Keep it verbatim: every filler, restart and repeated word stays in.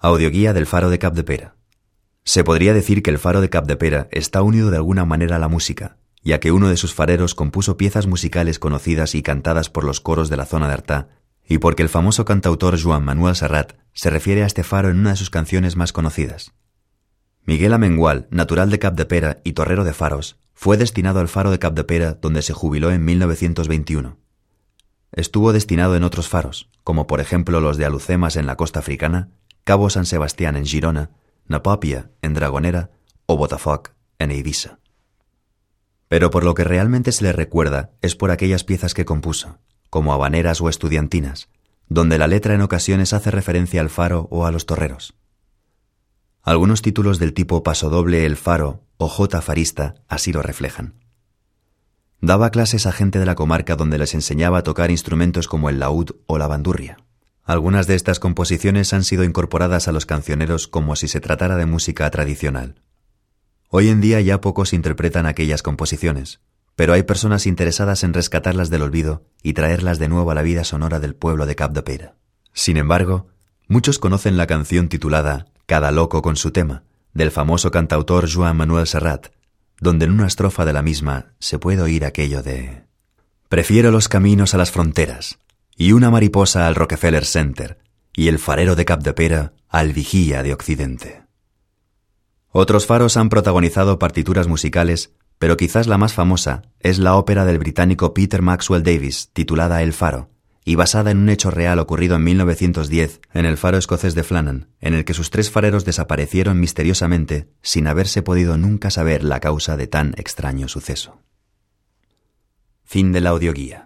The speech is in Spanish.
Audioguía del Faro de Capdepera. Se podría decir que el Faro de Capdepera está unido de alguna manera a la música, ya que uno de sus fareros compuso piezas musicales conocidas y cantadas por los coros de la zona de Artà, y porque el famoso cantautor Joan Manuel Serrat se refiere a este faro en una de sus canciones más conocidas. Miguel Amengual, natural de Capdepera y torrero de faros, fue destinado al Faro de Capdepera, donde se jubiló en mil novecientos veintiuno. Estuvo destinado en otros faros, como por ejemplo los de Alucemas en la costa africana, Cabo San Sebastián en Girona, Napòpia en Dragonera o Botafoc en Eivissa. Pero por lo que realmente se le recuerda es por aquellas piezas que compuso, como habaneras o estudiantinas, donde la letra en ocasiones hace referencia al faro o a los torreros. Algunos títulos del tipo Pasodoble El Faro o Jota Farista así lo reflejan. Daba clases a gente de la comarca donde les enseñaba a tocar instrumentos como el laúd o la bandurria. Algunas de estas composiciones han sido incorporadas a los cancioneros como si se tratara de música tradicional. Hoy en día ya pocos interpretan aquellas composiciones, pero hay personas interesadas en rescatarlas del olvido y traerlas de nuevo a la vida sonora del pueblo de Capdepera. Sin embargo, muchos conocen la canción titulada Cada loco con su tema, del famoso cantautor Joan Manuel Serrat, donde en una estrofa de la misma se puede oír aquello de: prefiero los caminos a las fronteras, y una mariposa al Rockefeller Center, y el farero de Capdepera al vigía de Occidente. Otros faros han protagonizado partituras musicales, pero quizás la más famosa es la ópera del británico Peter Maxwell Davies, titulada El Faro, y basada en un hecho real ocurrido en mil novecientos diez en el faro escocés de Flannan, en el que sus tres fareros desaparecieron misteriosamente sin haberse podido nunca saber la causa de tan extraño suceso. Fin de la audioguía.